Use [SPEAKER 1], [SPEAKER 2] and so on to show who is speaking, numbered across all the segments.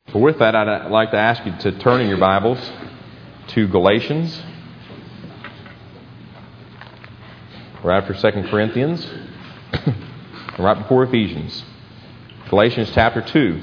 [SPEAKER 1] So with that, I'd like to ask you to turn in your Bibles to Galatians. Right after 2 Corinthians. And right before Ephesians. Galatians chapter 2.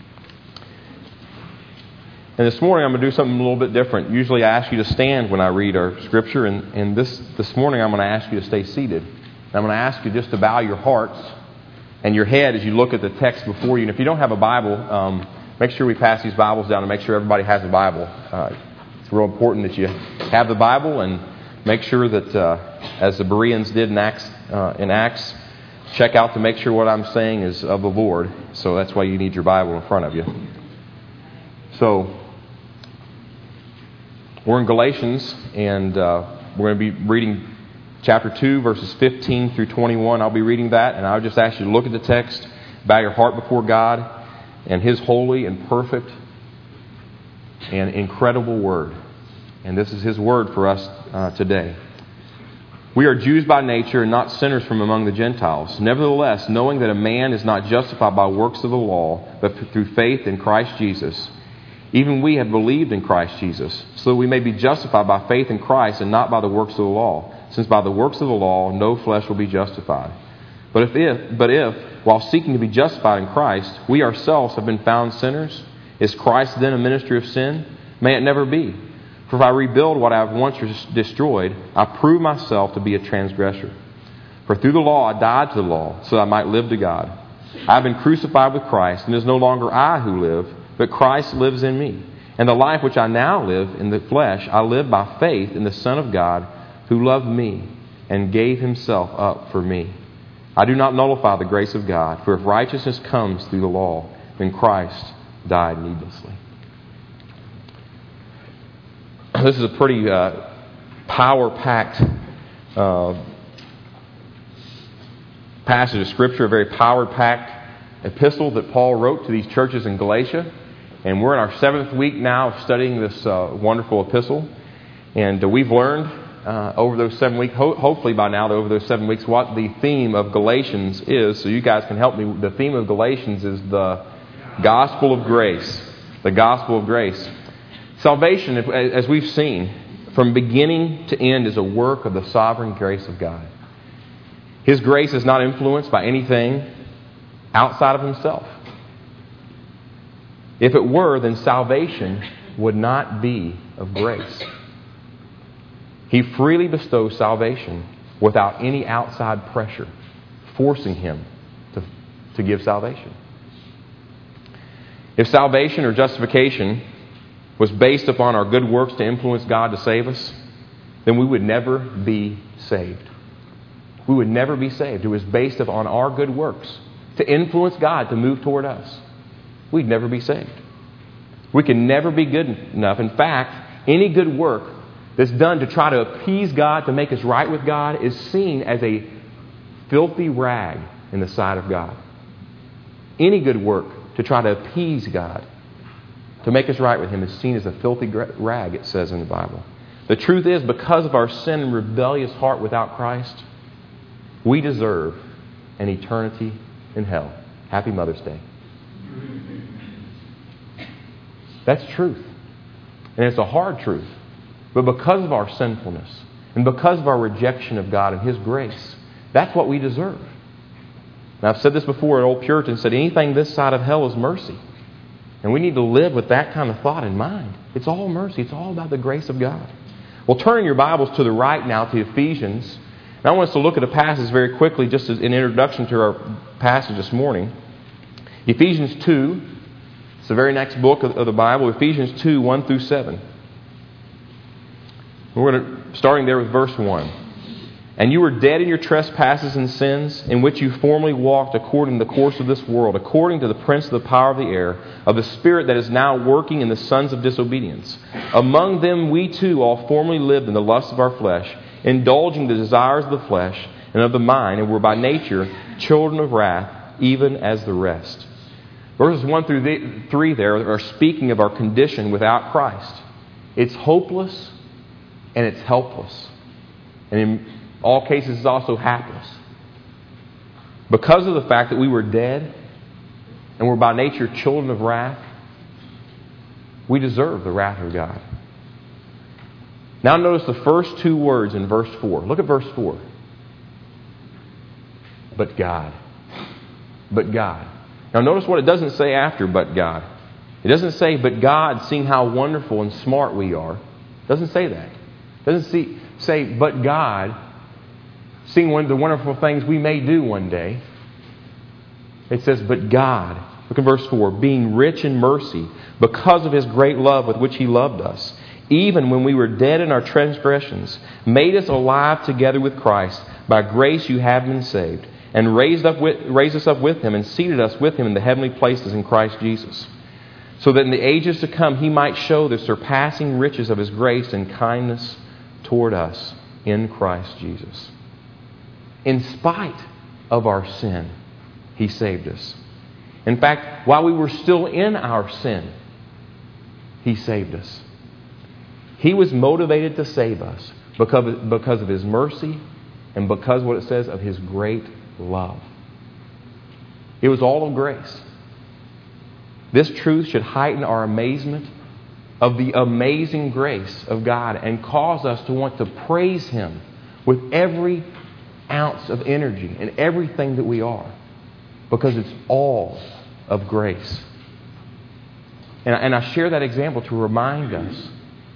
[SPEAKER 1] And this morning I'm going to do something a little bit different. Usually I ask you to stand when I read our Scripture. And this morning I'm going to ask you to stay seated. And I'm going to ask you just to bow your hearts and your head as you look at the text before you. And if you don't have a Bible, make sure we pass these Bibles down and make sure everybody has a Bible. It's real important that you have the Bible, and make sure that, as the Bereans did in Acts, check out to make sure what I'm saying is of the Lord. So that's why you need your Bible in front of you. So we're in Galatians, and we're going to be reading chapter 2, verses 15 through 21. I'll be reading that, and I'll just ask you to look at the text, bow your heart before God and His holy and perfect and incredible Word. And this is His Word for us today. We are Jews by nature and not sinners from among the Gentiles. Nevertheless, knowing that a man is not justified by works of the law, but through faith in Christ Jesus, even we have believed in Christ Jesus, so that we may be justified by faith in Christ and not by the works of the law, since by the works of the law no flesh will be justified. But if, while seeking to be justified in Christ, we ourselves have been found sinners, is Christ then a minister of sin? May it never be. For if I rebuild what I have once destroyed, I prove myself to be a transgressor. For through the law I died to the law, so that I might live to God. I have been crucified with Christ, and it is no longer I who live, but Christ lives in me. And the life which I now live in the flesh, I live by faith in the Son of God, who loved me and gave Himself up for me. I do not nullify the grace of God, for if righteousness comes through the law, then Christ died needlessly. This is a pretty power-packed passage of Scripture, a very power-packed epistle that Paul wrote to these churches in Galatia. And we're in our 7th week now of studying this wonderful epistle. And we've learned over those 7 weeks, hopefully by now, over those 7 weeks, what the theme of Galatians is. So you guys can help me. The theme of Galatians is the gospel of grace. The gospel of grace. Salvation, as we've seen, from beginning to end is a work of the sovereign grace of God. His grace is not influenced by anything outside of Himself. If it were, then salvation would not be of grace. He freely bestows salvation without any outside pressure, forcing Him to give salvation. If salvation or justification was based upon our good works to influence God to save us, then we would never be saved. We would never be saved. It was based upon our good works to influence God to move toward us. We'd never be saved. We can never be good enough. In fact, any good work that's done to try to appease God, to make us right with God, is seen as a filthy rag in the sight of God. Any good work to try to appease God, to make us right with Him, is seen as a filthy rag, it says in the Bible. The truth is, because of our sin and rebellious heart without Christ, we deserve an eternity in hell. Happy Mother's Day. That's truth. And it's a hard truth. But because of our sinfulness and because of our rejection of God and His grace, that's what we deserve. Now, I've said this before, an old Puritan said, anything this side of hell is mercy. And we need to live with that kind of thought in mind. It's all mercy. It's all about the grace of God. Well, turn your Bibles to the right now to Ephesians. And I want us to look at a passage very quickly, just as an introduction to our passage this morning. Ephesians 2. It's the very next book of the Bible, Ephesians 2, 1 through 7. Starting there with verse 1. And you were dead in your trespasses and sins, in which you formerly walked according to the course of this world, according to the prince of the power of the air, of the spirit that is now working in the sons of disobedience. Among them we too all formerly lived in the lusts of our flesh, indulging the desires of the flesh and of the mind, and were by nature children of wrath, even as the rest. Verses 1 through 3 there are speaking of our condition without Christ. It's hopeless and it's helpless. And in all cases, it's also hapless. Because of the fact that we were dead and were by nature children of wrath, we deserve the wrath of God. Now notice the first two words in verse 4. Look at verse 4. But God. But God. Now notice what it doesn't say after but God. It doesn't say, but God, seeing how wonderful and smart we are. It doesn't say that. It doesn't say, but God, seeing the wonderful things we may do one day. It says, but God. Look at verse 4. Being rich in mercy, because of His great love with which He loved us, even when we were dead in our transgressions, made us alive together with Christ. By grace you have been saved, and raised us up with Him, and seated us with Him in the heavenly places in Christ Jesus, so that in the ages to come He might show the surpassing riches of His grace and kindness toward us in Christ Jesus. In spite of our sin, He saved us. In fact, while we were still in our sin, He saved us. He was motivated to save us because of His mercy and because, what it says, of His great love. It was all of grace. This truth should heighten our amazement of the amazing grace of God and cause us to want to praise Him with every ounce of energy and everything that we are, because it's all of grace. And I share that example to remind us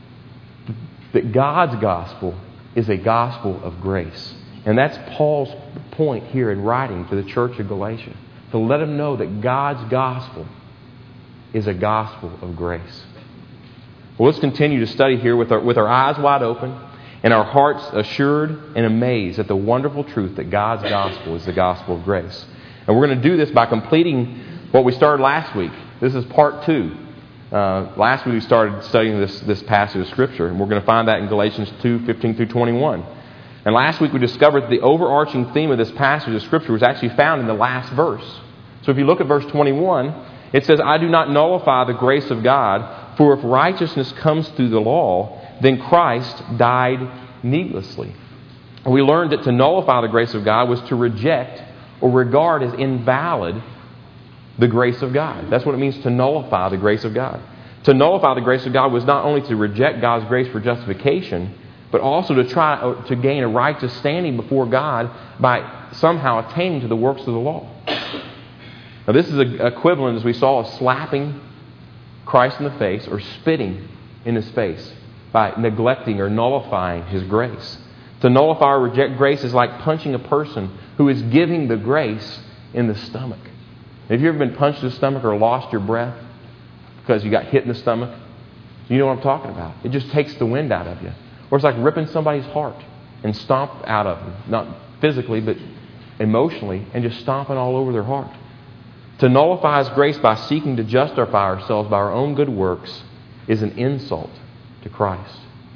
[SPEAKER 1] that God's gospel is a gospel of grace. And that's Paul's point here in writing to the church of Galatia, to let them know that God's gospel is a gospel of grace. Well, let's continue to study here with our eyes wide open and our hearts assured and amazed at the wonderful truth that God's gospel is the gospel of grace. And we're going to do this by completing what we started last week. This is part 2. Last week we started studying this passage of Scripture, and we're going to find that in Galatians 2:15 through 21. And last week we discovered that the overarching theme of this passage of Scripture was actually found in the last verse. So if you look at verse 21, it says, I do not nullify the grace of God, for if righteousness comes through the law, then Christ died needlessly. And we learned that to nullify the grace of God was to reject or regard as invalid the grace of God. That's what it means to nullify the grace of God. To nullify the grace of God was not only to reject God's grace for justification, but also to try to gain a righteous standing before God by somehow attaining to the works of the law. Now this is equivalent, as we saw, of slapping Christ in the face or spitting in His face by neglecting or nullifying His grace. To nullify or reject grace is like punching a person who is giving the grace in the stomach. Have you ever been punched in the stomach or lost your breath because you got hit in the stomach? You know what I'm talking about. It just takes the wind out of you. Or it's like ripping somebody's heart and stomp out of them. Not physically, but emotionally, and just stomping all over their heart. To nullify His grace by seeking to justify ourselves by our own good works is an insult to Christ.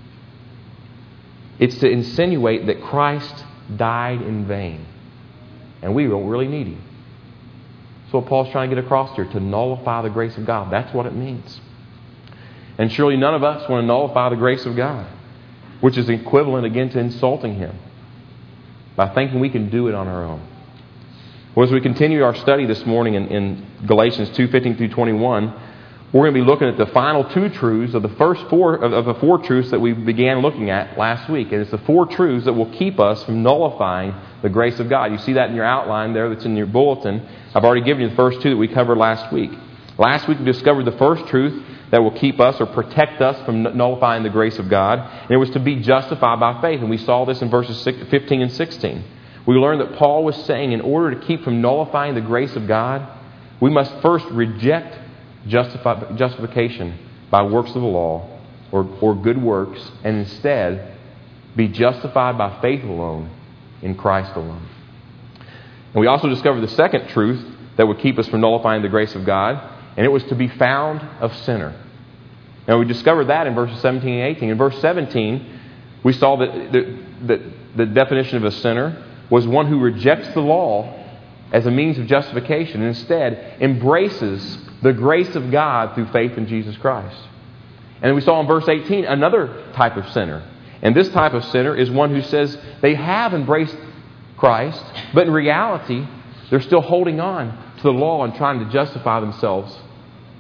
[SPEAKER 1] It's to insinuate that Christ died in vain, and we don't really need Him. That's what Paul's trying to get across here, to nullify the grace of God. That's what it means. And surely none of us want to nullify the grace of God, which is equivalent again to insulting Him by thinking we can do it on our own. Well, as we continue our study this morning in Galatians 2:15 through 21, we're going to be looking at the final 2 truths of the first 4 of the 4 truths that we began looking at last week. And it's the 4 truths that will keep us from nullifying the grace of God. You see that in your outline there that's in your bulletin. I've already given you the first 2 that we covered last week. Last week we discovered the first truth that will keep us or protect us from nullifying the grace of God. And it was to be justified by faith. And we saw this in verses 15 and 16. We learned that Paul was saying in order to keep from nullifying the grace of God, we must first reject justification by works of the law or good works, and instead be justified by faith alone in Christ alone. And we also discovered the second truth that would keep us from nullifying the grace of God, and it was to be found of sinner. Now we discovered that in verses 17 and 18. In verse 17, we saw that the definition of a sinner was one who rejects the law as a means of justification and instead embraces the grace of God through faith in Jesus Christ. And we saw in verse 18 another type of sinner. And this type of sinner is one who says they have embraced Christ, but in reality, they're still holding on to the law and trying to justify themselves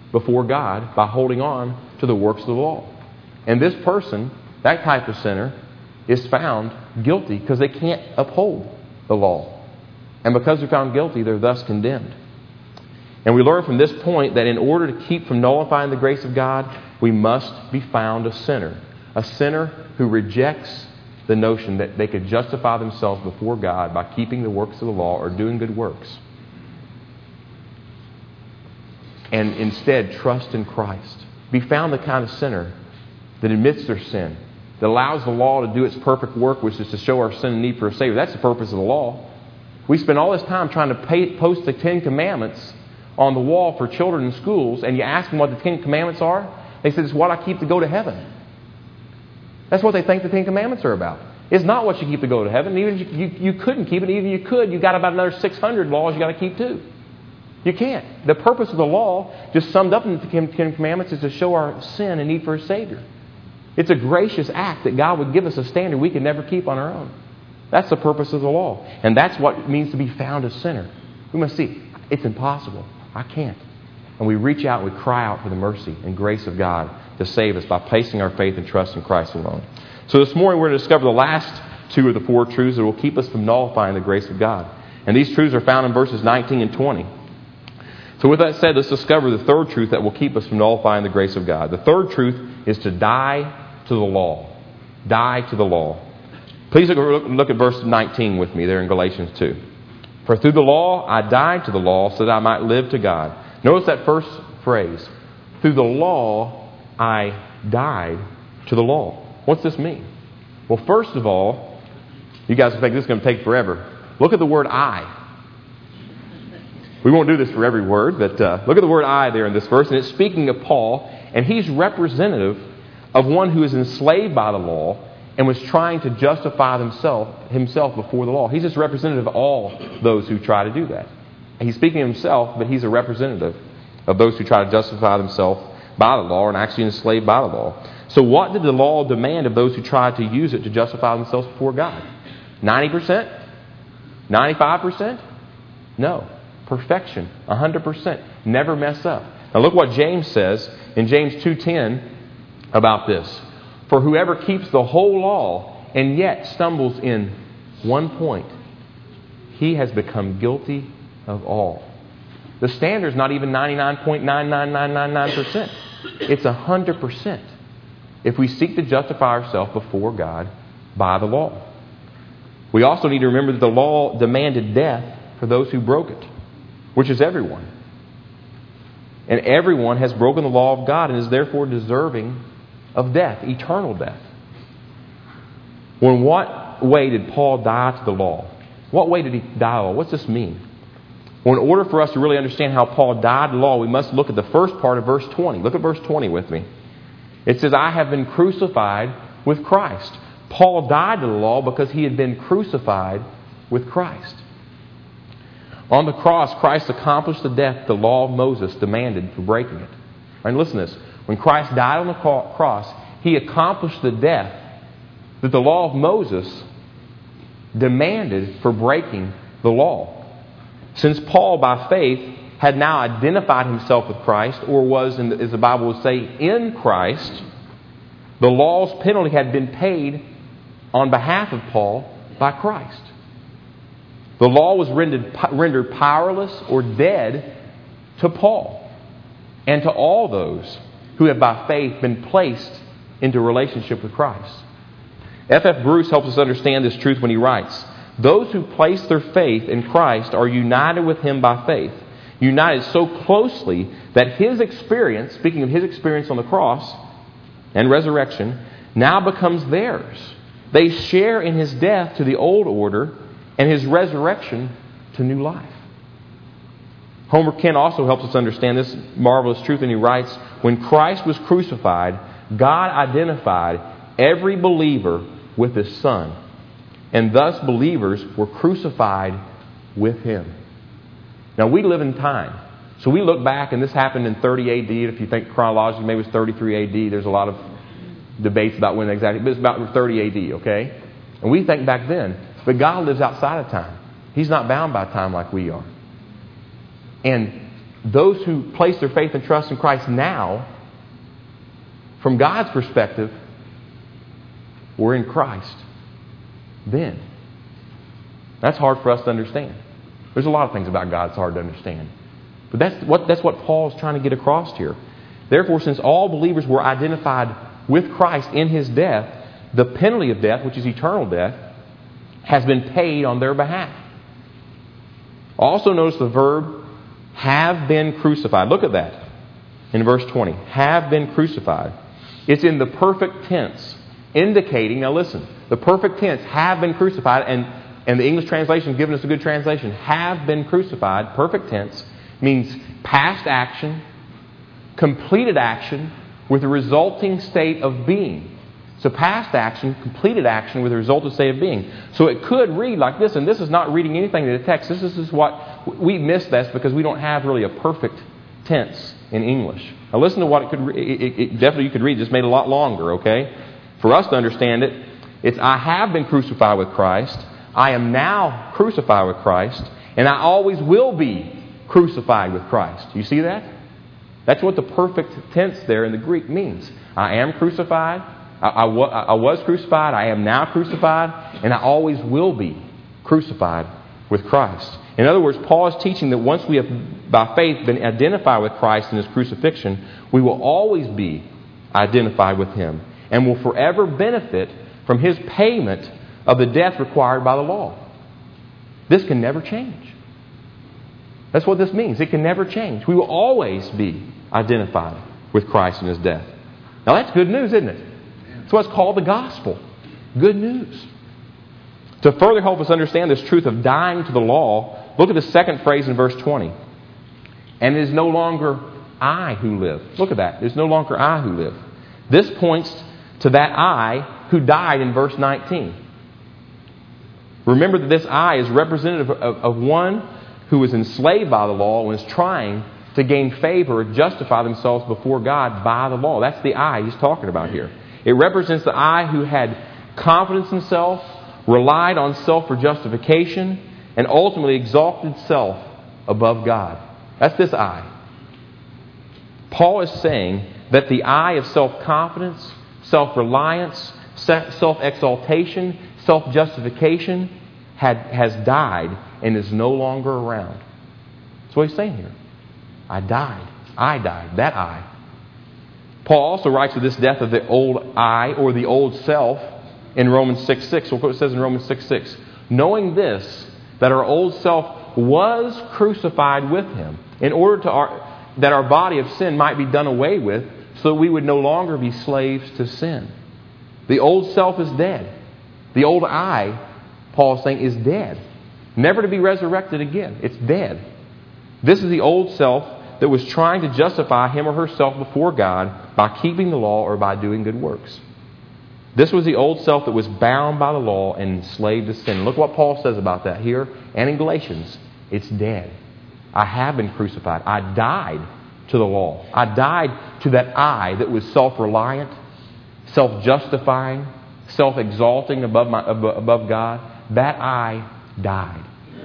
[SPEAKER 1] before God by holding on to the works of the law. And this person, that type of sinner, is found guilty because they can't uphold the law. And because they're found guilty, they're thus condemned. And we learn from this point that in order to keep from nullifying the grace of God, we must be found a sinner. A sinner who rejects the notion that they could justify themselves before God by keeping the works of the law or doing good works. And instead trust in Christ. Be found the kind of sinner that admits their sin, that allows the law to do its perfect work, which is to show our sin and need for a Savior. That's the purpose of the law. We spend all this time trying to post the Ten Commandments on the wall for children in schools, and you ask them what the Ten Commandments are, they say, it's what I keep to go to heaven. That's what they think the Ten Commandments are about. It's not what you keep to go to heaven. Even if you couldn't keep it, even if you could, you've got about another 600 laws you got to keep too. You can't. The purpose of the law, just summed up in the Ten Commandments, is to show our sin and need for a Savior. It's a gracious act that God would give us a standard we could never keep on our own. That's the purpose of the law. And that's what it means to be found a sinner. We must see, it's impossible. I can't. And we reach out and we cry out for the mercy and grace of God to save us by placing our faith and trust in Christ alone. So this morning we're going to discover the last two of the four truths that will keep us from nullifying the grace of God. And these truths are found in verses 19 and 20. So with that said, let's discover the third truth that will keep us from nullifying the grace of God. The third truth is to die to the law. Die to the law. Please look at verse 19 with me there in Galatians 2. For through the law I died to the law so that I might live to God. Notice that first phrase. Through the law I died to the law. What's this mean? Well, first of all, you guys think this is going to take forever. Look at the word I. We won't do this for every word, but look at the word I there in this verse. And it's speaking of Paul, and he's representative of one who is enslaved by the law and was trying to justify himself before the law. He's just representative of all those who try to do that. He's speaking of himself, but he's a representative of those who try to justify themselves by the law and actually enslaved by the law. So what did the law demand of those who tried to use it to justify themselves before God? 90%? 95%? No. Perfection. 100%. Never mess up. Now look what James says in James 2:10 about this. For whoever keeps the whole law and yet stumbles in one point, he has become guilty of all. The standard is not even 99.99999%. It's 100%. If we seek to justify ourselves before God by the law. We also need to remember that the law demanded death for those who broke it, which is everyone. And everyone has broken the law of God and is therefore deserving of death, eternal death. Well, in what way did Paul die to the law? What way did he die to the law? What's this mean? Well, in order for us to really understand how Paul died to the law, we must look at the first part of verse 20. Look at verse 20 with me. It says, I have been crucified with Christ. Paul died to the law because he had been crucified with Christ. On the cross, Christ accomplished the death the law of Moses demanded for breaking it. And listen to this. When Christ died on the cross, he accomplished the death that the law of Moses demanded for breaking the law. Since Paul, by faith, had now identified himself with Christ, or was, as the Bible would say, in Christ, the law's penalty had been paid on behalf of Paul by Christ. The law was rendered powerless or dead to Paul and to all those who have by faith been placed into a relationship with Christ. F.F. Bruce helps us understand this truth when he writes, those who place their faith in Christ are united with Him by faith, united so closely that His experience, speaking of His experience on the cross and resurrection, now becomes theirs. They share in His death to the old order and His resurrection to new life. Homer Kent also helps us understand this marvelous truth, and he writes, when Christ was crucified, God identified every believer with His Son, and thus believers were crucified with Him. Now we live in time, so we look back, and this happened in 30 AD. If you think chronologically, maybe it was 33 AD. There's a lot of debates about when exactly, but it's about 30 AD, okay? And we think back then, but God lives outside of time. He's not bound by time like we are. And those who place their faith and trust in Christ now, from God's perspective, were in Christ then. That's hard for us to understand. There's a lot of things about God that's hard to understand. But that's what Paul is trying to get across here. Therefore, since all believers were identified with Christ in His death, the penalty of death, which is eternal death, has been paid on their behalf. Also notice the verb, have been crucified. Look at that in verse 20. Have been crucified. It's in the perfect tense, indicating, now listen, the perfect tense, have been crucified, and the English translation has given us a good translation. Have been crucified, perfect tense, means past action, completed action, with a resulting state of being. So past action, completed action with a resultant state of being. So it could read like this, and this is not reading anything in the text. This is what we miss this because we don't have really a perfect tense in English. Now listen to what it could. It definitely you could read. Just made it a lot longer. Okay, for us to understand it, it's I have been crucified with Christ. I am now crucified with Christ, and I always will be crucified with Christ. You see that? That's what the perfect tense there in the Greek means. I am crucified. I was crucified. I am now crucified. And I always will be crucified with Christ. In other words, Paul is teaching that once we have, by faith, been identified with Christ in His crucifixion, we will always be identified with Him and will forever benefit from His payment of the death required by the law. This can never change. That's what this means. It can never change. We will always be identified with Christ in His death. Now that's good news, isn't it? It's what's called the gospel. Good news. To further help us understand this truth of dying to the law, look at the second phrase in verse 20. And it is no longer I who live. Look at that. It's no longer I who live. This points to that I who died in verse 19. Remember that this I is representative of one who was enslaved by the law and is trying to gain favor or justify themselves before God by the law. That's the I he's talking about here. It represents the I who had confidence in self, relied on self for justification, and ultimately exalted self above God. That's this I. Paul is saying that the I of self-confidence, self-reliance, self-exaltation, self-justification has died and is no longer around. That's what he's saying here. I died. That I. Paul also writes of this death of the old I, or the old self, in Romans 6:6. Look what it says in Romans 6:6. Knowing this, that our old self was crucified with Him, in order that our body of sin might be done away with, so that we would no longer be slaves to sin. The old self is dead. The old I, Paul is saying, is dead. Never to be resurrected again. It's dead. This is the old self that was trying to justify him or herself before God by keeping the law or by doing good works. This was the old self that was bound by the law and enslaved to sin. Look what Paul says about that here and in Galatians. It's dead. I have been crucified. I died to the law. I died to that I that was self-reliant, self-justifying, self-exalting above God. That I died.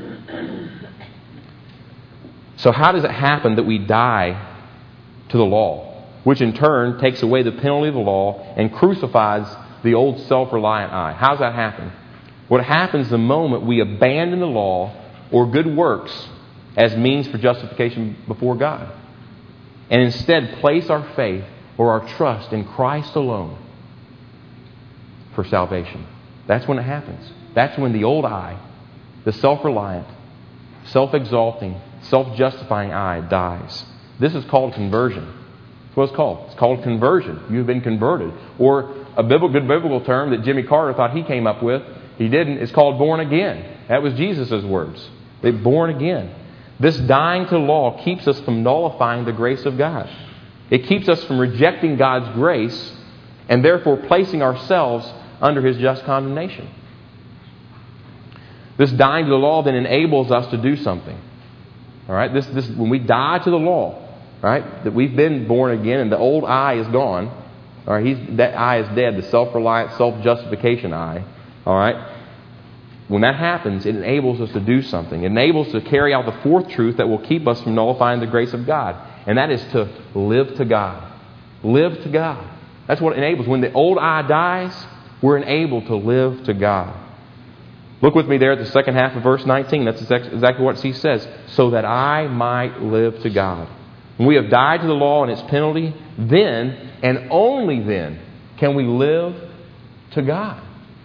[SPEAKER 1] So how does it happen that we die to the law, which in turn takes away the penalty of the law and crucifies the old self-reliant I? How does that happen? What happens the moment we abandon the law or good works as means for justification before God, and instead place our faith or our trust in Christ alone for salvation. That's when it happens. That's when the old I, the self-reliant, self-exalting, self-justifying I, dies. This is called conversion. That's what it's called. It's called conversion. You've been converted. Or a good biblical term that Jimmy Carter thought he came up with, he didn't, it's called born again. That was Jesus' words. They're born again. This dying to law keeps us from nullifying the grace of God. It keeps us from rejecting God's grace and therefore placing ourselves under His just condemnation. This dying to the law then enables us to do something. All right, this when we die to the law, right, that we've been born again and the old I is gone. All right, that I is dead, the self-reliant, self-justification I. All right, when that happens, it enables us to do something. It enables us to carry out the fourth truth that will keep us from nullifying the grace of God. And that is to live to God. Live to God. That's what it enables. When the old I dies, we're enabled to live to God. Look with me there at the second half of verse 19. That's exactly what he says. So that I might live to God. When we have died to the law and its penalty, then and only then can we live to God.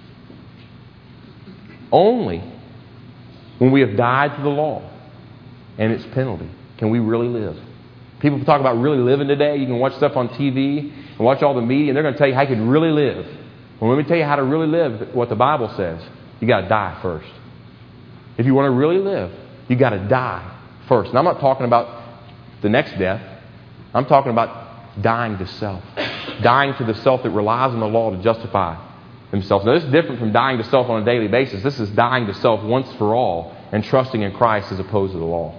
[SPEAKER 1] Only when we have died to the law and its penalty can we really live. People talk about really living today. You can watch stuff on TV and watch all the media, and they're going to tell you how you can really live. Well, let me tell you how to really live what the Bible says. You got to die first. If you want to really live, you got to die first. And I'm not talking about the next death. I'm talking about dying to self. Dying to the self that relies on the law to justify themselves. Now, this is different from dying to self on a daily basis. This is dying to self once for all and trusting in Christ as opposed to the law.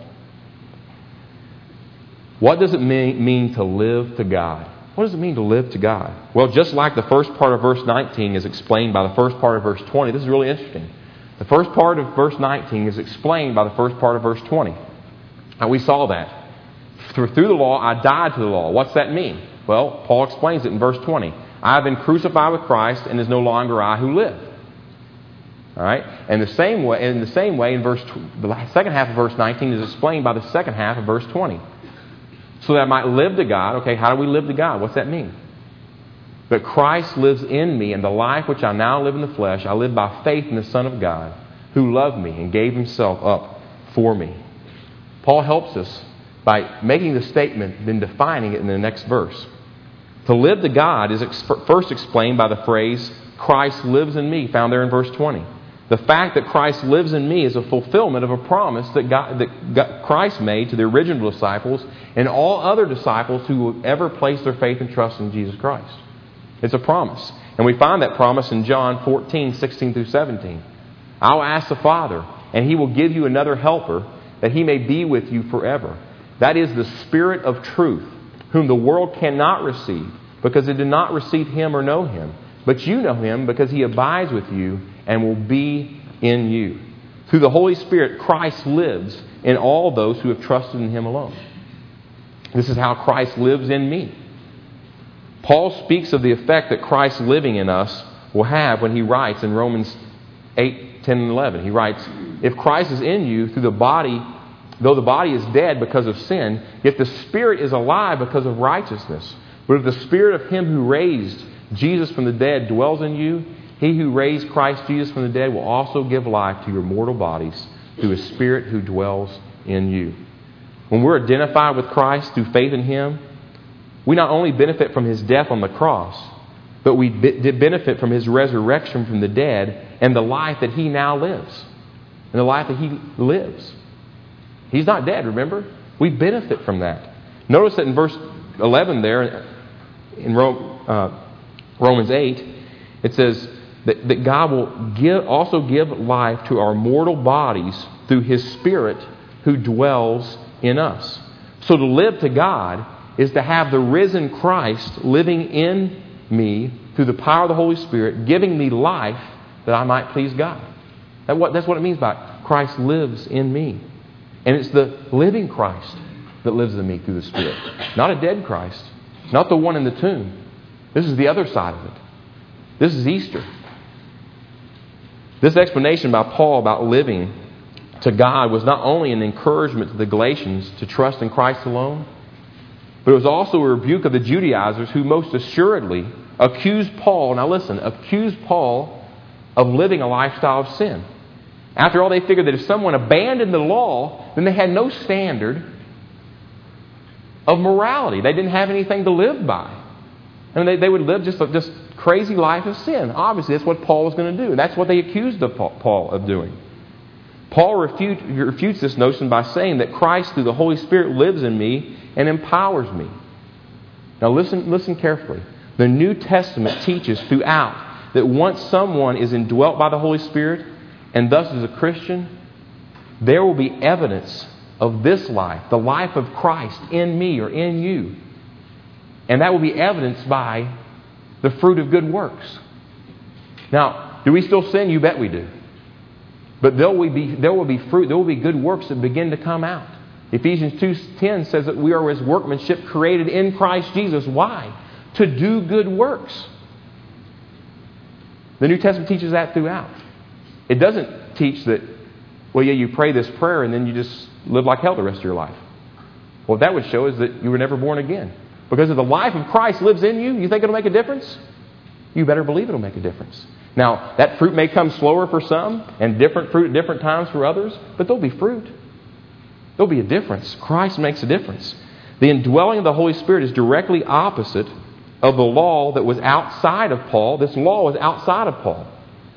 [SPEAKER 1] What does it mean to live to God? What does it mean to live to God? Well, just like the first part of verse 19 is explained by the first part of verse 20, this is really interesting. The first part of verse 19 is explained by the first part of verse 20. And we saw that. Through the law, I died to the law. What's that mean? Well, Paul explains it in verse 20. I have been crucified with Christ, and it is no longer I who live. All right? And the same way, the second half of verse 19 is explained by the second half of verse 20. So that I might live to God. Okay, how do we live to God? What's that mean? But Christ lives in me, and the life which I now live in the flesh, I live by faith in the Son of God, who loved me and gave Himself up for me. Paul helps us by making the statement, then defining it in the next verse. To live to God is first explained by the phrase, Christ lives in me, found there in verse 20. The fact that Christ lives in me is a fulfillment of a promise that Christ made to the original disciples and all other disciples who will ever place their faith and trust in Jesus Christ. It's a promise. And we find that promise in John 14, 16 through 17. I'll ask the Father, and He will give you another helper, that He may be with you forever. That is the Spirit of truth, whom the world cannot receive, because it did not receive Him or know Him. But you know Him, because He abides with you and will be in you. Through the Holy Spirit, Christ lives in all those who have trusted in Him alone. This is how Christ lives in me. Paul speaks of the effect that Christ living in us will have when he writes in Romans 8, 10, and 11. He writes, if Christ is in you through the body, though the body is dead because of sin, yet the Spirit is alive because of righteousness. But if the Spirit of Him who raised Jesus from the dead dwells in you, He who raised Christ Jesus from the dead will also give life to your mortal bodies through His Spirit who dwells in you. When we're identified with Christ through faith in Him, we not only benefit from His death on the cross, but we benefit from His resurrection from the dead and the life that He now lives. And the life that He lives. He's not dead, remember? We benefit from that. Notice that in verse 11 there, in Romans 8, it says that God will also give life to our mortal bodies through His Spirit who dwells in us. So to live to God is to have the risen Christ living in me through the power of the Holy Spirit, giving me life that I might please God. That's what it means by Christ lives in me. And it's the living Christ that lives in me through the Spirit. Not a dead Christ. Not the one in the tomb. This is the other side of it. This is Easter. This explanation by Paul about living to God was not only an encouragement to the Galatians to trust in Christ alone, but it was also a rebuke of the Judaizers who most assuredly accused Paul, now listen, accused Paul of living a lifestyle of sin. After all, they figured that if someone abandoned the law, then they had no standard of morality. They didn't have anything to live by. And they would live just crazy life of sin. Obviously, that's what Paul was going to do. And that's what they accused of Paul of doing. Paul refutes this notion by saying that Christ, through the Holy Spirit, lives in me and empowers me. Now listen carefully. The New Testament teaches throughout that once someone is indwelt by the Holy Spirit, and thus is a Christian, there will be evidence of this life, the life of Christ in me or in you. And that will be evidenced by the fruit of good works. Now, do we still sin? You bet we do. But there will be fruit, there will be good works that begin to come out. Ephesians 2:10 says that we are His workmanship created in Christ Jesus. Why? To do good works. The New Testament teaches that throughout. It doesn't teach that, well, yeah, you pray this prayer and then you just live like hell the rest of your life. Well, what that would show is that you were never born again. Because if the life of Christ lives in you, you think it'll make a difference? You better believe it'll make a difference. Now, that fruit may come slower for some and different fruit at different times for others, but there'll be fruit. There'll be a difference. Christ makes a difference. The indwelling of the Holy Spirit is directly opposite of the law that was outside of Paul. This law was outside of Paul.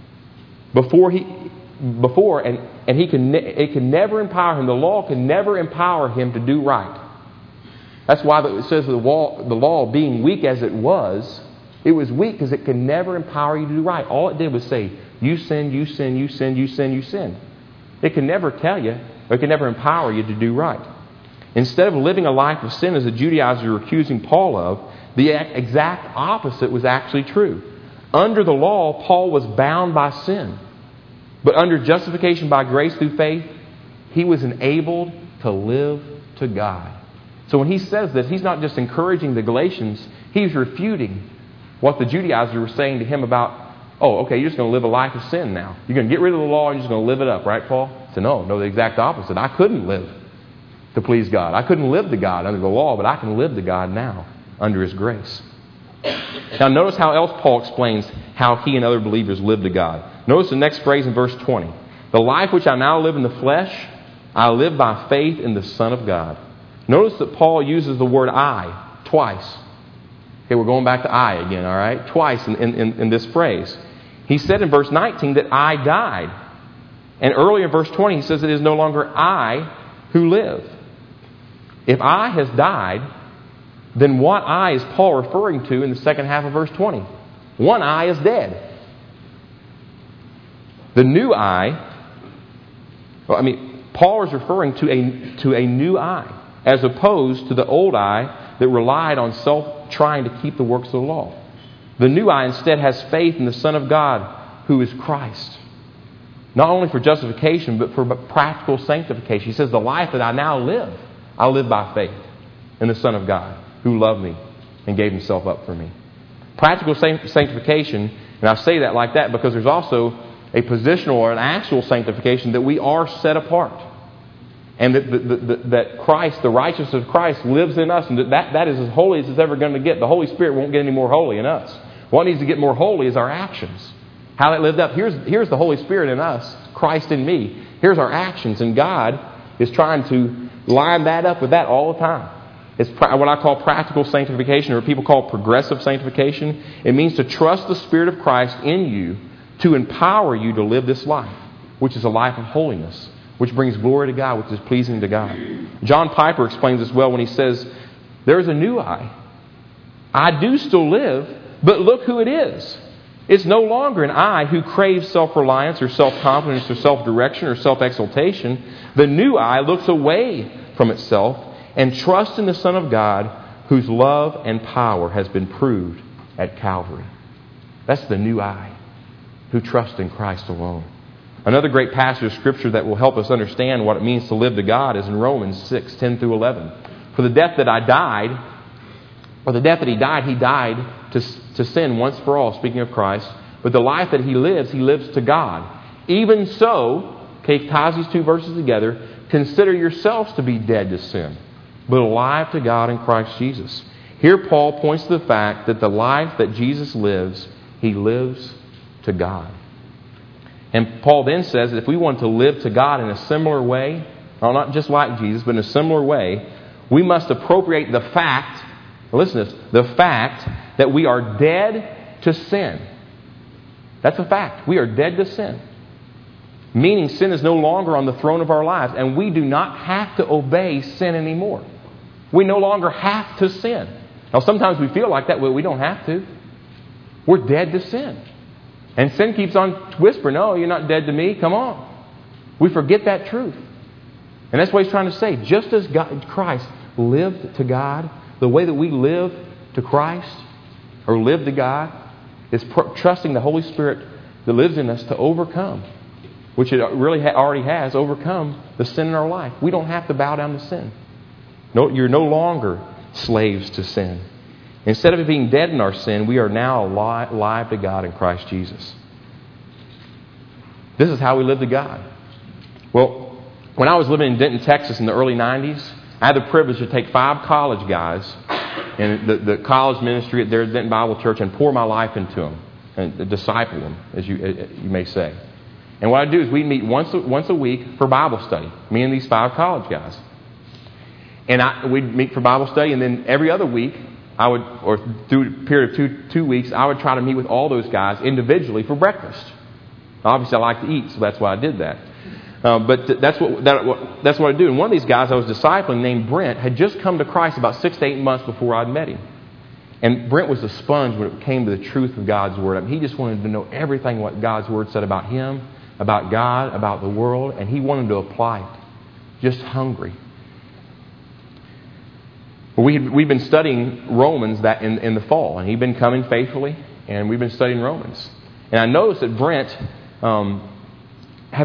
[SPEAKER 1] It can never empower him. The law can never empower him to do right. That's why it says the law being weak as it was weak because it can never empower you to do right. All it did was say, you sin, you sin, you sin, you sin, you sin. It can never tell you, or it can never empower you to do right. Instead of living a life of sin as the Judaizers were accusing Paul of, the exact opposite was actually true. Under the law, Paul was bound by sin. But under justification by grace through faith, he was enabled to live to God. So when he says this, he's not just encouraging the Galatians, he's refuting what the Judaizers were saying to him about, oh, okay, you're just going to live a life of sin now. You're going to get rid of the law and you're just going to live it up, right, Paul? He said, no, the exact opposite. I couldn't live to please God. I couldn't live to God under the law, but I can live to God now under His grace. Now notice how else Paul explains how he and other believers live to God. Notice the next phrase in verse 20. The life which I now live in the flesh, I live by faith in the Son of God. Notice that Paul uses the word I twice. Okay, we're going back to I again, all right? Twice in this phrase. He said in verse 19 that I died. And earlier in verse 20 he says it is no longer I who live. If I has died, then what I is Paul referring to in the second half of verse 20? One I is dead. The new Paul is referring to a new I, as opposed to the old I that relied on trying to keep the works of the law. The new I instead has faith in the Son of God, who is Christ. Not only for justification, but for practical sanctification. He says, the life that I now live, I live by faith in the Son of God, who loved me and gave Himself up for me. Practical sanctification, and I say that like that because there's also a positional or an actual sanctification that we are set apart. And that Christ, the righteousness of Christ, lives in us. And that is as holy as it's ever going to get. The Holy Spirit won't get any more holy in us. What needs to get more holy is our actions. How that lived up. Here's the Holy Spirit in us, Christ in me. Here's our actions. And God is trying to line that up with that all the time. It's what I call practical sanctification, or people call progressive sanctification. It means to trust the Spirit of Christ in you to empower you to live this life, which is a life of holiness, which brings glory to God, which is pleasing to God. John Piper explains this well when he says, there is a new I. I do still live, but look who it is. It's no longer an I who craves self-reliance or self-confidence or self-direction or self-exaltation. The new I looks away from itself and trusts in the Son of God, whose love and power has been proved at Calvary. That's the new I, who trusts in Christ alone. Another great passage of Scripture that will help us understand what it means to live to God is in Romans 6:10-11. For the death that he died, he died to sin once for all, speaking of Christ. But the life that he lives to God. Even so, okay, ties these two verses together, consider yourselves to be dead to sin, but alive to God in Christ Jesus. Here Paul points to the fact that the life that Jesus lives, he lives to God. And Paul then says that if we want to live to God in a similar way, well, not just like Jesus, but in a similar way, we must appropriate the fact, listen to this, the fact that we are dead to sin. That's a fact. We are dead to sin. Meaning sin is no longer on the throne of our lives, and we do not have to obey sin anymore. We no longer have to sin. Now sometimes we feel like that, but we don't have to. We're dead to sin. And sin keeps on whispering, no, you're not dead to me, come on. We forget that truth. And that's what he's trying to say. Just as Christ lived to God, the way that we live to Christ, or live to God, is trusting the Holy Spirit that lives in us to overcome which it really already has, overcome the sin in our life. We don't have to bow down to sin. No, you're no longer slaves to sin. Instead of being dead in our sin, we are now alive to God in Christ Jesus. This is how we live to God. Well, when I was living in Denton, Texas in the early 90s, I had the privilege to take 5 college guys in the college ministry at their Denton Bible Church and pour my life into them and disciple them, as you may say. And what I do is we'd meet once a week for Bible study, me and these 5 college guys. And we'd meet for Bible study, and then every other week, or through a period of 2 weeks, I would try to meet with all those guys individually for breakfast. Obviously, I like to eat, so that's why I did that. But that's what I do. And one of these guys I was discipling, named Brent, had just come to Christ about 6 to 8 months before I'd met him. And Brent was a sponge when it came to the truth of God's Word. I mean, he just wanted to know everything what God's Word said about him, about God, about the world, and he wanted to apply it. Just hungry. Well, we've been studying Romans that in the fall, and he'd been coming faithfully, and we've been studying Romans. And I noticed that Brent had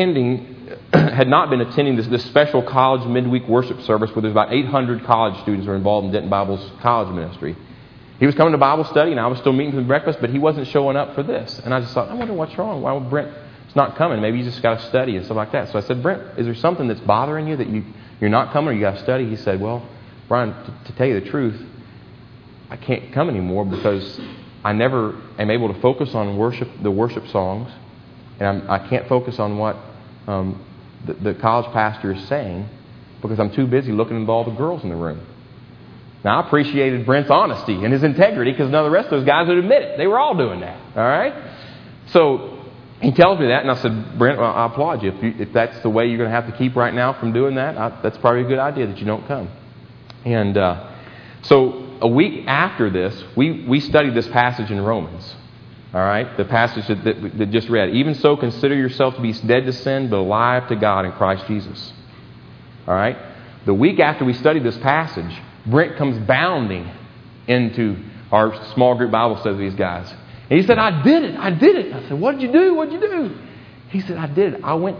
[SPEAKER 1] not been attending this special college midweek worship service where there's about 800 college students who are involved in Denton Bible's college ministry. He was coming to Bible study, and I was still meeting for breakfast, but he wasn't showing up for this. And I just thought, I wonder what's wrong. Why would Brent's not coming? Maybe he's just got to study and stuff like that. So I said, Brent, is there something that's bothering you that you're not coming or you got to study? He said, well, Brian, to tell you the truth, I can't come anymore because I never am able to focus on the worship songs, and I can't focus on what the college pastor is saying because I'm too busy looking at all the girls in the room. Now, I appreciated Brent's honesty and his integrity because none of the rest of those guys would admit it. They were all doing that. All right? So he tells me that, and I said, Brent, well, I applaud you. If that's the way you're going to have to keep right now from doing that, that's probably a good idea that you don't come. And so a week after this, we studied this passage in Romans. All right? The passage that just read. Even so, consider yourself to be dead to sin, but alive to God in Christ Jesus. All right? The week after we studied this passage, Brent comes bounding into our small group Bible study with these guys. And he said, I did it. I said, what did you do? He said, I did it.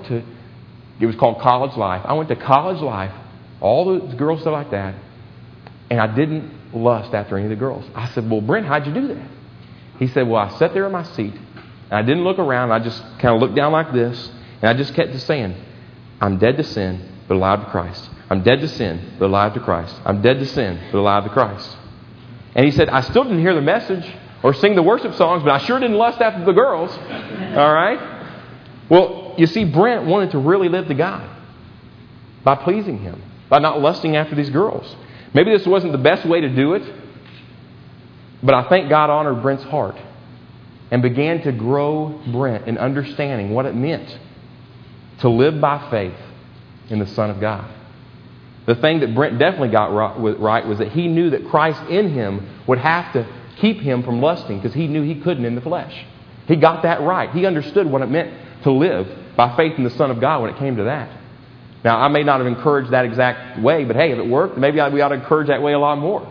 [SPEAKER 1] It was called College Life. I went to College Life, all the girls, stuff like that, and I didn't lust after any of the girls. I said, well, Brent, how'd you do that? He said, well, I sat there in my seat, and I didn't look around. I just kind of looked down like this, and I just kept saying, I'm dead to sin, but alive to Christ. I'm dead to sin, but alive to Christ. I'm dead to sin, but alive to Christ. And he said, I still didn't hear the message or sing the worship songs, but I sure didn't lust after the girls. All right? Well, you see, Brent wanted to really live to God by pleasing Him, by not lusting after these girls. Maybe this wasn't the best way to do it, but I think God honored Brent's heart and began to grow Brent in understanding what it meant to live by faith in the Son of God. The thing that Brent definitely got right was that he knew that Christ in him would have to keep him from lusting because he knew he couldn't in the flesh. He got that right. He understood what it meant to live by faith in the Son of God when it came to that. Now, I may not have encouraged that exact way, but hey, if it worked, maybe we ought to encourage that way a lot more.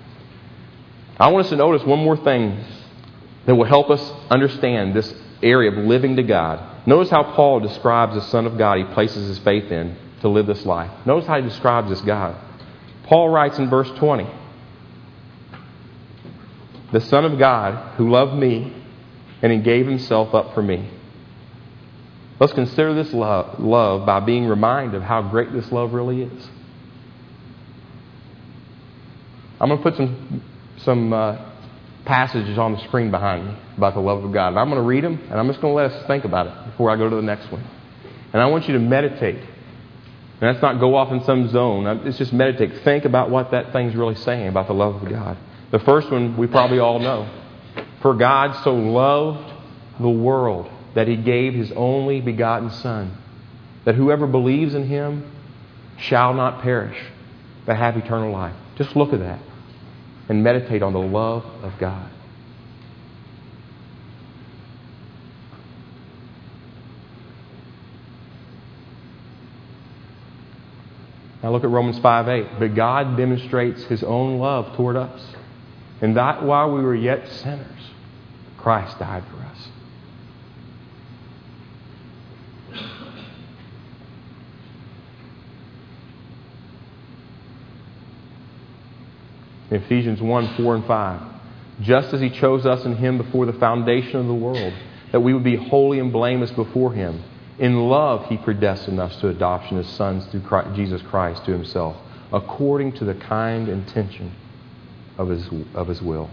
[SPEAKER 1] I want us to notice one more thing that will help us understand this area of living to God. Notice how Paul describes the Son of God he places his faith in to live this life. Notice how he describes this God. Paul writes in verse 20, the Son of God who loved me and He gave Himself up for me. Let's consider this love by being reminded of how great this love really is. I'm going to put some passages on the screen behind me about the love of God. And I'm going to read them, and I'm just going to let us think about it before I go to the next one. And I want you to meditate. And that's not go off in some zone. It's just meditate. Think about what that thing's really saying about the love of God. The first one we probably all know. For God so loved the world that He gave His only begotten Son, that whoever believes in Him shall not perish, but have eternal life. Just look at that and meditate on the love of God. Now look at Romans 5:8. But God demonstrates His own love toward us, and that while we were yet sinners, Christ died for us. In Ephesians 1, 4 and 5. Just as He chose us in Him before the foundation of the world, that we would be holy and blameless before Him. In love He predestined us to adoption as sons through Jesus Christ to Himself, according to the kind intention of His will.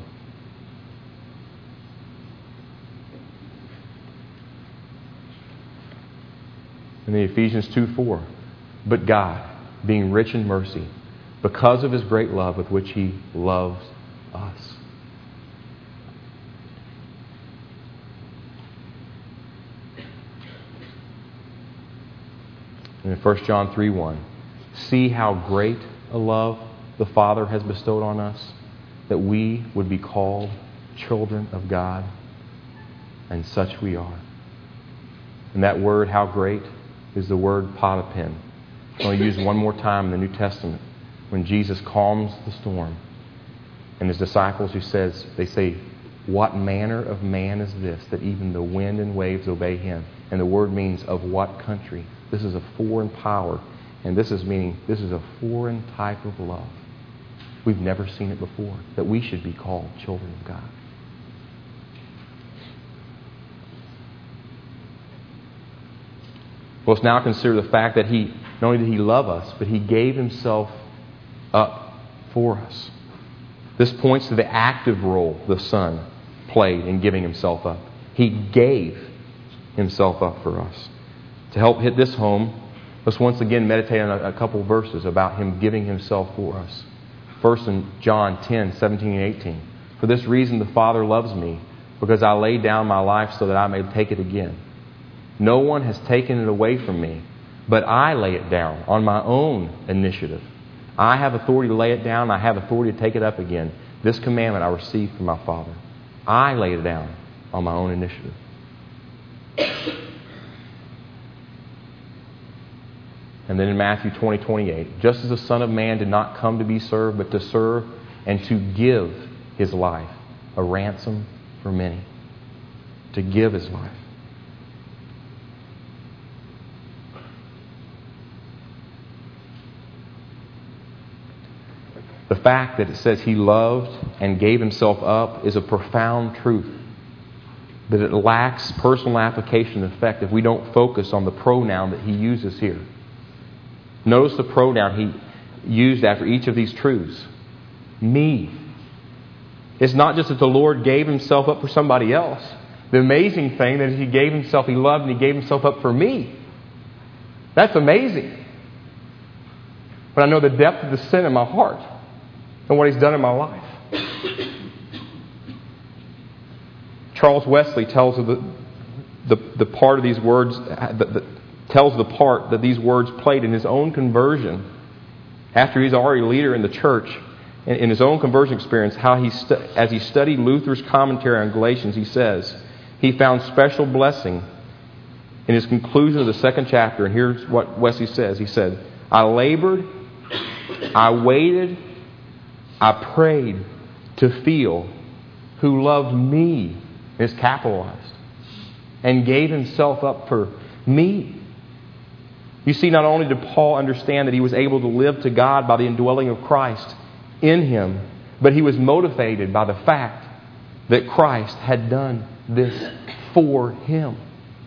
[SPEAKER 1] And then Ephesians 2:4. But God, being rich in mercy, because of His great love with which He loves us. And in 1 John 3:1. See how great a love the Father has bestowed on us, that we would be called children of God, and such we are. And that word, how great, is the word potipen. It's only used one more time in the New Testament when Jesus calms the storm. And His disciples they say, what manner of man is this, that even the wind and waves obey Him? And the word means of what country? This is a foreign power. And this is a foreign type of love. We've never seen it before, that we should be called children of God. Well, let's now consider the fact that He, not only did He love us, but He gave Himself up for us. This points to the active role the Son played in giving Himself up. He gave Himself up for us. To help hit this home, let's once again meditate on a couple of verses about Him giving Himself for us. First in John 10, 17 and 18. For this reason the Father loves me, because I laid down my life so that I may take it again. No one has taken it away from me, but I lay it down on my own initiative. I have authority to lay it down. I have authority to take it up again. This commandment I received from my Father. I lay it down on my own initiative. And then in Matthew 20, 28, just as the Son of Man did not come to be served, but to serve and to give His life, a ransom for many. To give His life. The fact that it says He loved and gave Himself up is a profound truth. But it lacks personal application and effect if we don't focus on the pronoun that He uses here. Notice the pronoun He used after each of these truths. Me. It's not just that the Lord gave Himself up for somebody else. The amazing thing that He gave Himself, He loved and He gave Himself up for me. That's amazing. But I know the depth of the sin in my heart and what He's done in my life. Charles Wesley tells of the part of these words, tells the part that these words played in his own conversion after he's already a leader in the church. In his own conversion experience, how as he studied Luther's commentary on Galatians, he says he found special blessing in his conclusion of the second chapter. And here's what Wesley says. He said, I labored, I waited, I prayed to feel who loved me, is capitalized, and gave Himself up for me. You see, not only did Paul understand that he was able to live to God by the indwelling of Christ in him, but he was motivated by the fact that Christ had done this for him.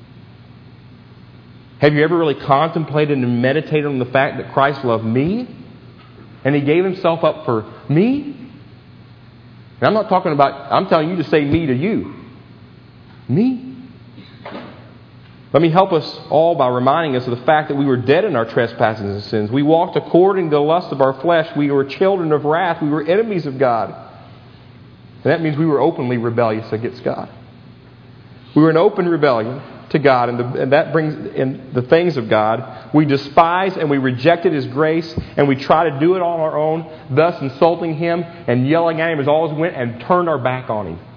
[SPEAKER 1] Have you ever really contemplated and meditated on the fact that Christ loved me and He gave Himself up for me? And I'm not talking about, I'm telling you to say me to you. Me. Let me help us all by reminding us of the fact that we were dead in our trespasses and sins. We walked according to the lust of our flesh. We were children of wrath. We were enemies of God. And that means we were openly rebellious against God. We were in open rebellion to God, and that brings in the things of God. We despised and we rejected His grace, and we tried to do it on our own, thus insulting Him and yelling at Him as all as went, and turned our back on Him.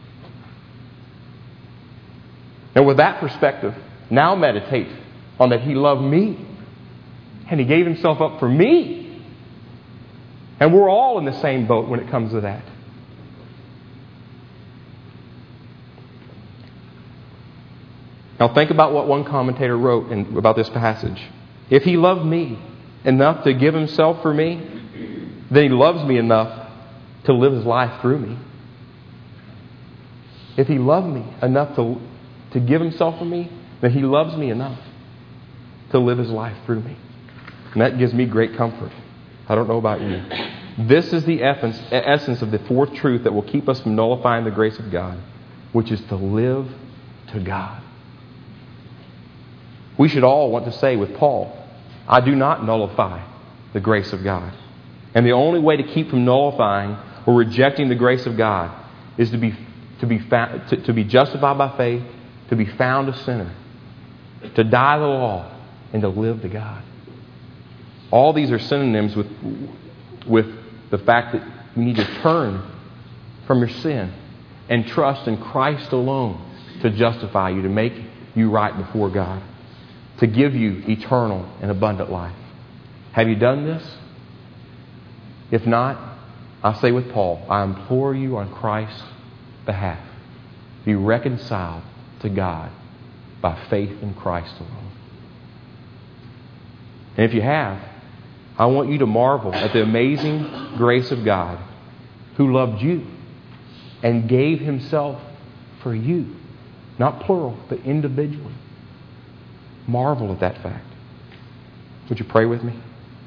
[SPEAKER 1] And with that perspective, now meditate on that He loved me and He gave Himself up for me. And we're all in the same boat when it comes to that. Now think about what one commentator wrote about this passage. If He loved me enough to give Himself for me, then He loves me enough to live His life through me. If He loved me enough to give Himself for me, then He loves me enough to live His life through me. And that gives me great comfort. I don't know about you. This is the essence of the fourth truth that will keep us from nullifying the grace of God, which is to live to God. We should all want to say with Paul, I do not nullify the grace of God. And the only way to keep from nullifying or rejecting the grace of God is to be justified by faith, to be found a sinner, to die to the law, and to live to God. All these are synonyms with the fact that you need to turn from your sin and trust in Christ alone to justify you, to make you right before God, to give you eternal and abundant life. Have you done this? If not, I say with Paul, I implore you on Christ's behalf, be reconciled to God by faith in Christ alone. And if you have, I want you to marvel at the amazing grace of God who loved you and gave Himself for you. Not plural, but individually. Marvel at that fact. Would you pray with me?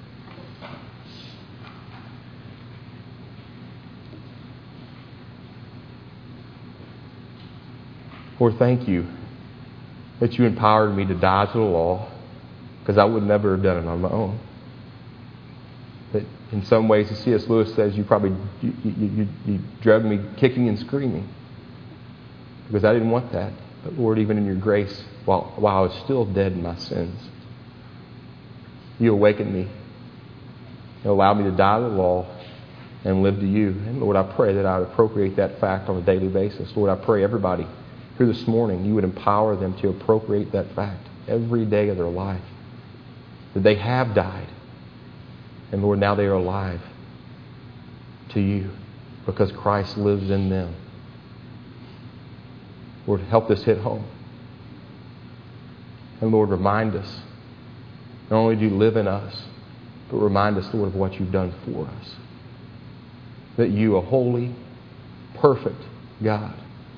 [SPEAKER 1] Lord, thank you that you empowered me to die to the law, because I would never have done it on my own. That in some ways, as C.S. Lewis says, you drug me kicking and screaming, because I didn't want that. But Lord, even in your grace, while I was still dead in my sins, you awakened me. You allowed me to die to the law and live to you. And Lord, I pray that I would appropriate that fact on a daily basis. Lord, I pray everybody here this morning, you would empower them to appropriate that fact every day of their life. That they have died. And Lord, now they are alive to you because Christ lives in them. Lord, help this hit home. And Lord, remind us, not only do you live in us, but remind us, Lord, of what you've done for us. That you, a holy, perfect God,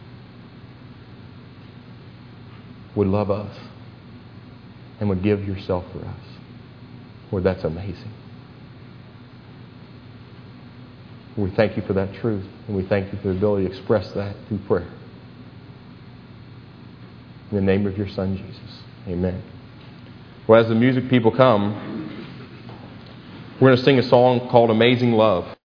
[SPEAKER 1] would love us and would give yourself for us. Lord, that's amazing. We thank you for that truth, and we thank you for the ability to express that through prayer. In the name of your Son, Jesus. Amen. Well, as the music people come, we're going to sing a song called Amazing Love.